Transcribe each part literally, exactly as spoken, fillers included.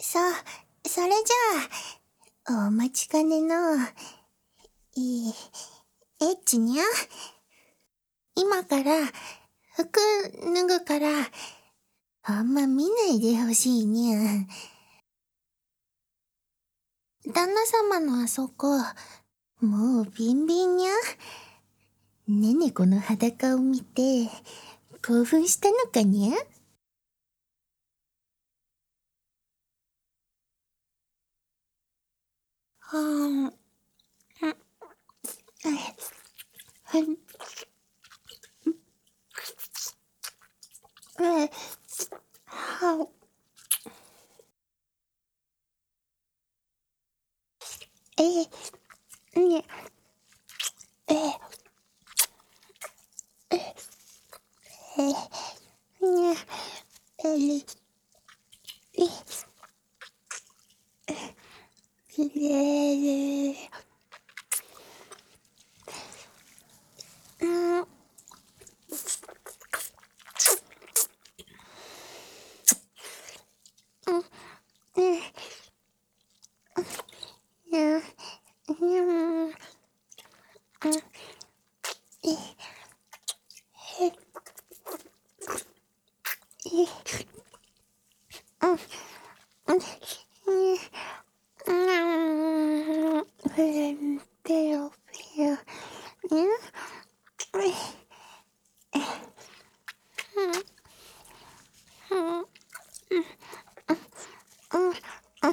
さ、それじゃあ、お待ちかねの、いい、エッチにゃ。今から、服脱ぐから、あんま見ないでほしいにゃ。旦那様のあそこ、もうビンビンにゃ。ねねこの裸を見て、興奮したのかにゃ。はーん。はい。え、はえ、ね、え、え、え、ね、えり、え、きれい。うん、うん、うん、うん、うん、うん、え、え、え、うん、うん、うん、ふん、ぺよぺよ、うん、え、うん、うん、うん、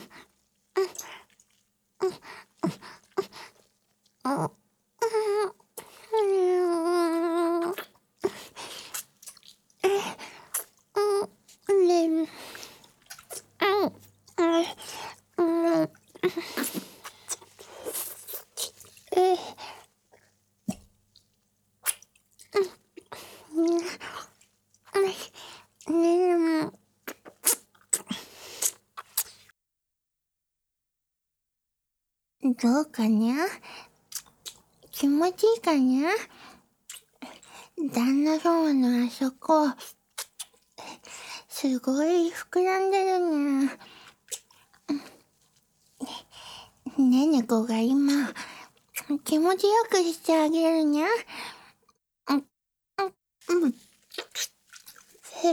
うん、どうかにゃ？気持ちいいかにゃ？旦那様のあそこ、すごい膨らんでるにゃ。ねねこが今、気持ちよくしてあげるにゃ。うん、うん、うん、え、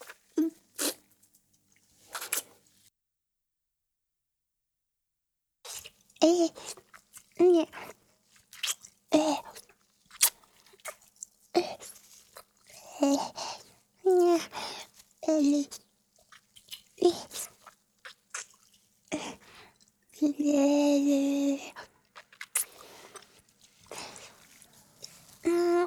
え、ね、え、え、ね、えり、え、きれい。うん、うん、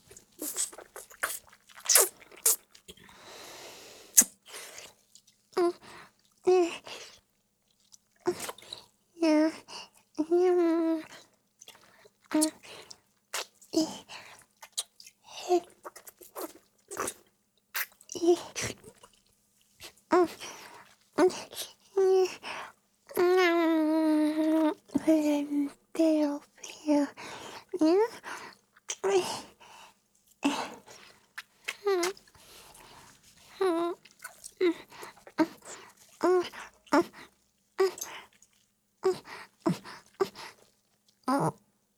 うん、うん、うん、え、え、え、うん、うん、うん、ふれん、ぺよぺよ、うん、え、うん、うん、うん、うん、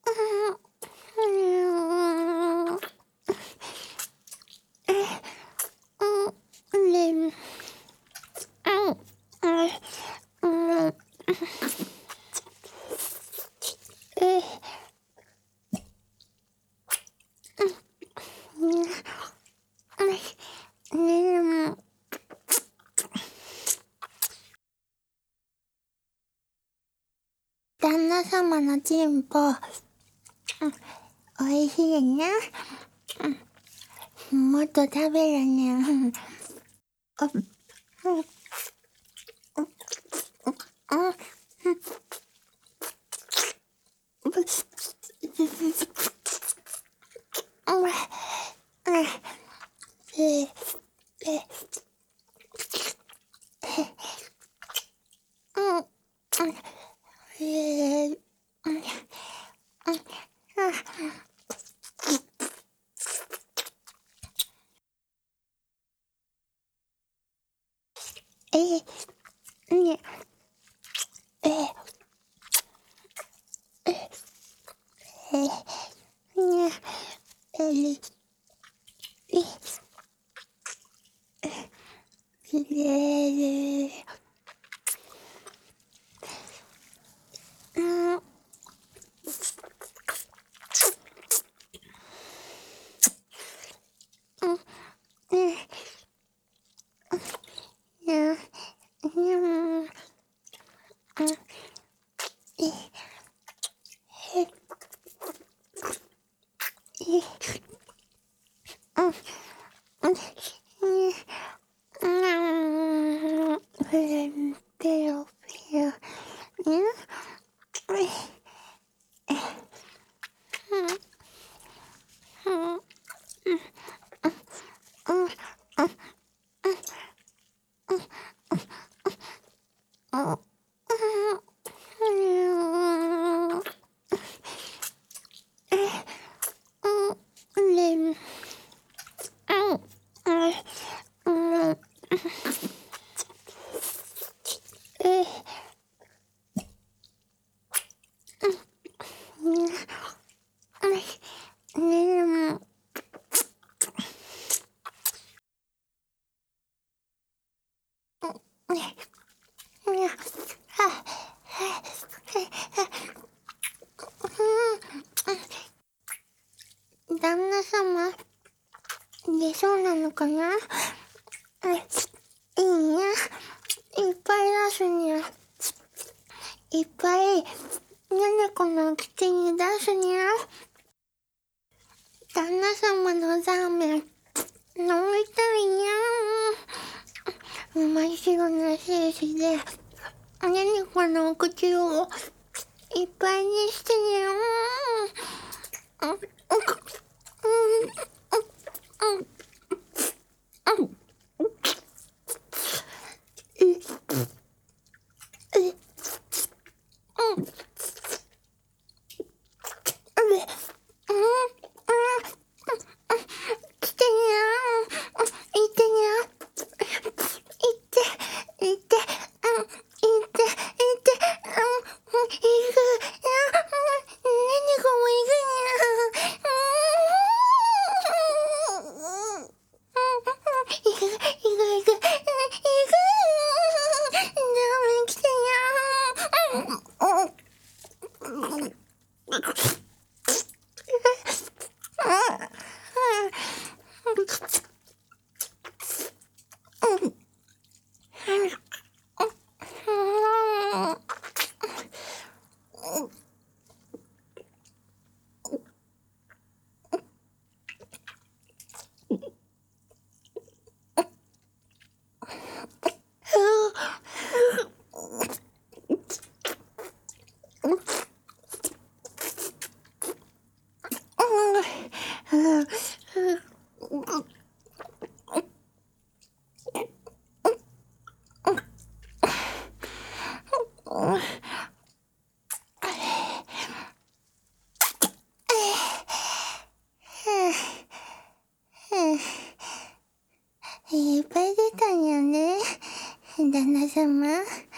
れん、うん、うん、え、ね、旦那様のチンポ、おいしいな。もっと食べるね。あ、うん、うん、え、 ねえ、え、え、ねえ、え、え、きれい。うん、うん、ねえ、ねえ、うん、うん、え、え、え、うん、うん、ねえ、うん、ペロペロ、ねえ、うん、うん、うん、うん、うん、旦那様、出そうなのかな？いいにゃ。いっぱい出すにゃ。いっぱい、ねねこの口に出すにゃ。旦那様のザーメン、飲みたいにゃ。真っ白な精子で、ねねこのお口をいっぱいにしてにゃ。うん、うん、うん、うん、うん、うん、来てにゃ。いてにゃ。いて、いて、うん、いて、いて、うん、行く、うん、ねねこも行くにゃ。うん、行く、行く、行く、行く、ダメ来てにゃ。いっぱい出たんよね、旦那様。